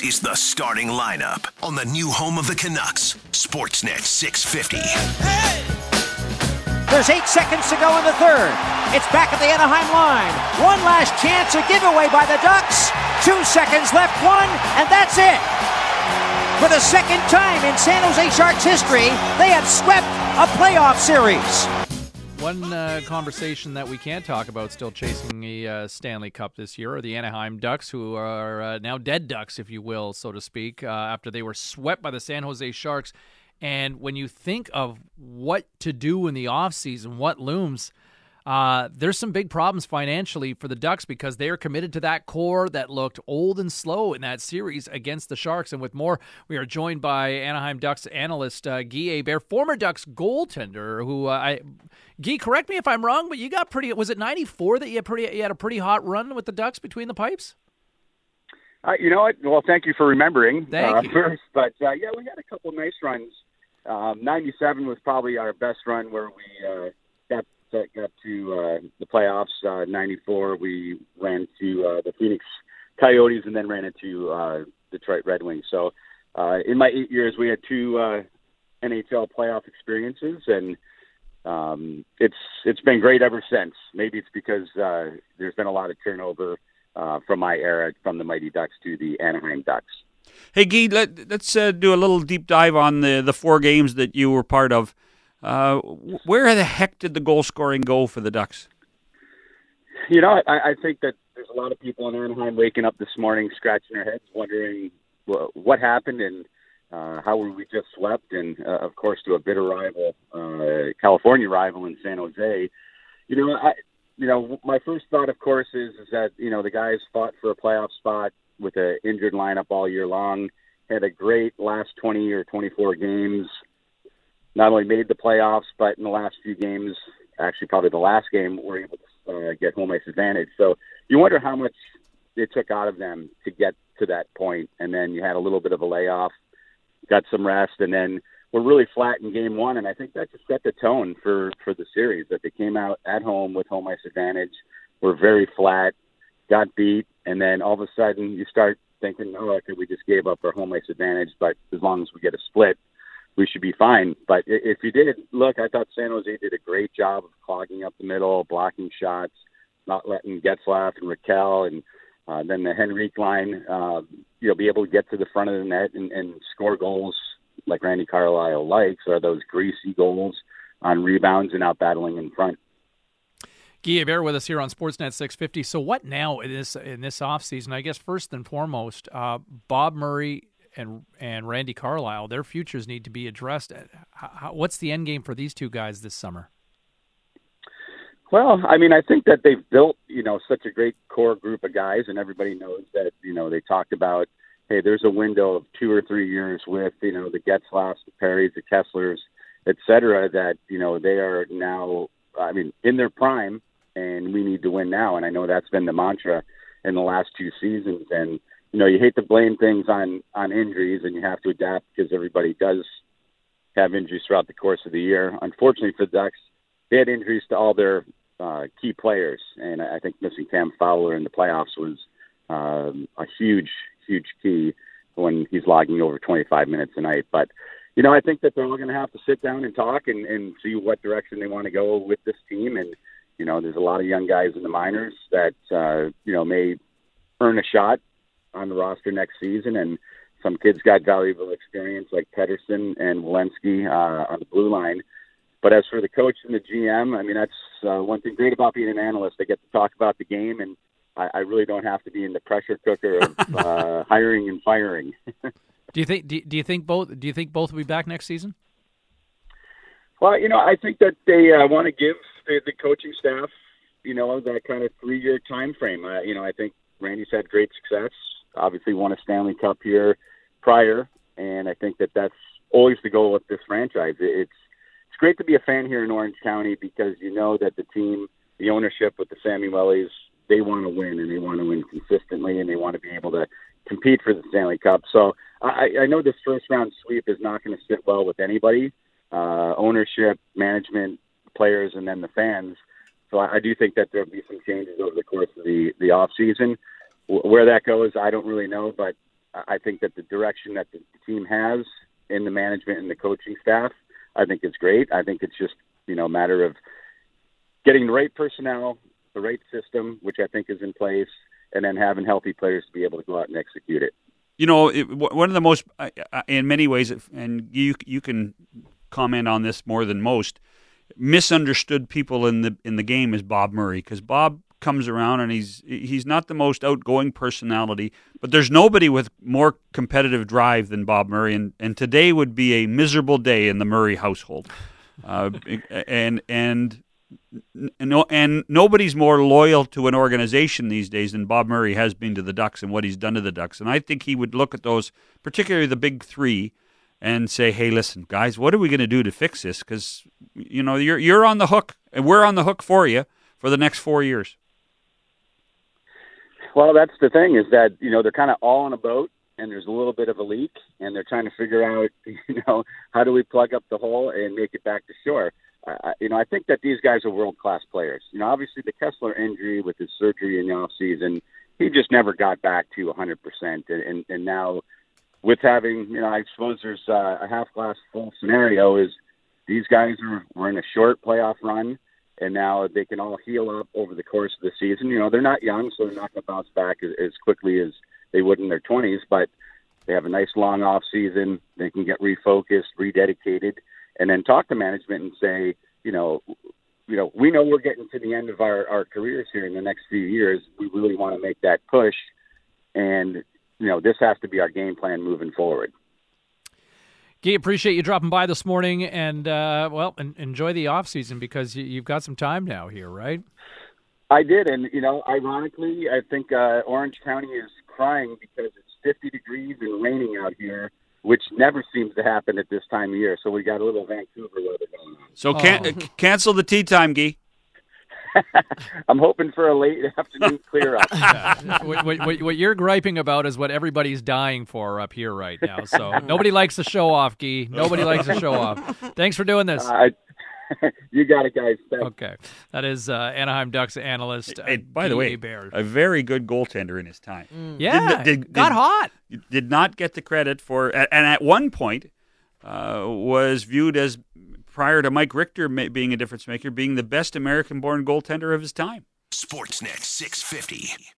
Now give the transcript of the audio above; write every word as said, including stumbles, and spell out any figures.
This is the starting lineup on the new home of the Canucks, Sportsnet six fifty. Hey! There's eight seconds to go in the third. It's back at the Anaheim line. One last chance, a giveaway by the Ducks. Two seconds left, one, and that's it. For the second time in San Jose Sharks history, they have swept a playoff series. One uh, conversation that we can't talk about still chasing the uh, Stanley Cup this year are the Anaheim Ducks, who are uh, now dead Ducks, if you will, so to speak, uh, after they were swept by the San Jose Sharks. And when you think of what to do in the offseason, what looms, uh, there's some big problems financially for the Ducks because they are committed to that core that looked old and slow in that series against the Sharks. And with more, we are joined by Anaheim Ducks analyst uh, Guy Hebert, former Ducks goaltender, who uh, I... Guy, correct me if I'm wrong, but you got pretty, was it ninety-four that you had, pretty, you had a pretty hot run with the Ducks between the pipes? Uh, you know what? Well, thank you for remembering thank uh, you. first. But, uh, yeah, we had a couple nice runs. Um, ninety-seven was probably our best run where we uh, got, got to uh, the playoffs. Uh, ninety-four, we ran to uh, the Phoenix Coyotes and then ran into uh, Detroit Red Wings. So uh, in my eight years, we had two uh, N H L playoff experiences, and um, it's it's been great ever since. Maybe it's because uh, there's been a lot of turnover uh, from my era, from the Mighty Ducks to the Anaheim Ducks. Hey, Guy, let, let's uh, do a little deep dive on the, the four games that you were part of. Uh, where the heck did the goal scoring go for the Ducks? You know, I, I think that there's a lot of people in Anaheim waking up this morning scratching their heads, wondering well, what happened and uh, how were we just swept, and, uh, of course, to a bitter rival, uh, California rival in San Jose. You know, I, you know, my first thought, of course, is, is that, you know, the guys fought for a playoff spot with an injured lineup all year long, had a great last twenty or twenty-four games, not only made the playoffs, but in the last few games, actually probably the last game, were able to uh, get home ice advantage. So you wonder how much it took out of them to get to that point. And then you had a little bit of a layoff, got some rest, and then we're really flat in game one. And I think that just set the tone for, for the series, that they came out at home with home ice advantage, were very flat, got beat, and then all of a sudden you start thinking, oh, okay, we just gave up our home ice advantage, but as long as we get a split, we should be fine. But if you did look, I thought San Jose did a great job of clogging up the middle, blocking shots, not letting Getzlaf and Raquel and uh, then the Henrique line, uh, you know, be able to get to the front of the net and, and score goals like Randy Carlyle likes, or those greasy goals on rebounds and out battling in front. Guy Hebert with us here on Sportsnet six fifty. So what now in this in this offseason? I guess first and foremost, uh, Bob Murray and and Randy Carlyle, their futures need to be addressed. How, what's the end game for these two guys this summer? Well, I mean, I think that they've built, you know, such a great core group of guys, and everybody knows that, you know, they talked about, hey, there's a window of two or three years with, you know, the Getzlafs, the Perrys, the Kesslers, et cetera, that, you know, they are now, I mean, in their prime, and we need to win now. And I know that's been the mantra in the last two seasons. And, you know, you hate to blame things on, on injuries, and you have to adapt because everybody does have injuries throughout the course of the year. Unfortunately for the Ducks, they had injuries to all their uh, key players. And I think missing Cam Fowler in the playoffs was um, a huge, huge key when he's logging over twenty-five minutes a night. But, you know, I think that they're all going to have to sit down and talk and, and see what direction they want to go with this team. And, you know, there's a lot of young guys in the minors that, uh, you know, may earn a shot on the roster next season. And some kids got valuable experience like Pedersen and Walensky uh, on the blue line. But as for the coach and the G M, I mean, that's uh, one thing great about being an analyst. I get to talk about the game, and I, I really don't have to be in the pressure cooker of uh, hiring and firing. do you think? Do, do you think both? Do you think both will be back next season? Well, you know, I think that they uh, want to give the, the coaching staff, you know, that kind of three-year time frame. Uh, you know, I think Randy's had great success. Obviously, won a Stanley Cup here prior, and I think that that's always the goal with this franchise. It's it's great to be a fan here in Orange County because you know that the team, the ownership with the Samuelis, they want to win, and they want to win consistently, and they want to be able to compete for the Stanley Cup. So I, I know this first-round sweep is not going to sit well with anybody, uh, ownership, management, players, and then the fans. So I, I do think that there'll be some changes over the course of the, the off season. W- where that goes, I don't really know, but I think that the direction that the team has in the management and the coaching staff, I think it's great. I think it's just, you know, a matter of getting the right personnel, the right system, which I think is in place, and then having healthy players to be able to go out and execute it. You know, it, one of the most, uh, in many ways, and you you can comment on this more than most, misunderstood people in the in the game is Bob Murray, because Bob comes around and he's he's not the most outgoing personality, but there's nobody with more competitive drive than Bob Murray, and, and today would be a miserable day in the Murray household, uh, and and. No, and nobody's more loyal to an organization these days than Bob Murray has been to the Ducks and what he's done to the Ducks. And I think he would look at those, particularly the big three, and say, "Hey, listen, guys, what are we going to do to fix this? Because you know you're you're on the hook, and we're on the hook for you for the next four years." Well, that's the thing is that you know they're kind of all on a boat, and there's a little bit of a leak, and they're trying to figure out, you know, how do we plug up the hole and make it back to shore. Uh, you know, I think that these guys are world-class players. You know, obviously the Kessler injury with his surgery in the offseason, he just never got back to one hundred percent. And, and, and now with having, you know, I suppose there's uh, a half-glass full scenario is these guys are were in a short playoff run, and now they can all heal up over the course of the season. You know, they're not young, so they're not going to bounce back as, as quickly as they would in their twenties, but they have a nice long off-season. They can get refocused, rededicated, and then talk to management and say, you know, you know, we know we're getting to the end of our, our careers here in the next few years. We really want to make that push. And, you know, this has to be our game plan moving forward. Guy, appreciate you dropping by this morning and, uh, well, en- enjoy the off season because you, you've got some time now here, right? I did. And, you know, ironically, I think uh, Orange County is crying because it's fifty degrees and raining out here, which never seems to happen at this time of year. So we got a little Vancouver weather going on. So can- oh. cancel the tea time, Guy. I'm hoping for a late afternoon clear up. Yeah. What, what, what you're griping about is what everybody's dying for up here right now. So nobody likes to show off, Guy. Nobody likes to show off. Thanks for doing this. Uh, you got it, guys. Thanks. Okay. That is uh, Anaheim Ducks analyst. Uh, hey, by the way, Bear. a very good goaltender in his time. Mm. Yeah, did, did, got did, hot. Did not get the credit for, and at one point uh, was viewed as, prior to Mike Richter being a difference maker, being the best American-born goaltender of his time. Sportsnet six fifty.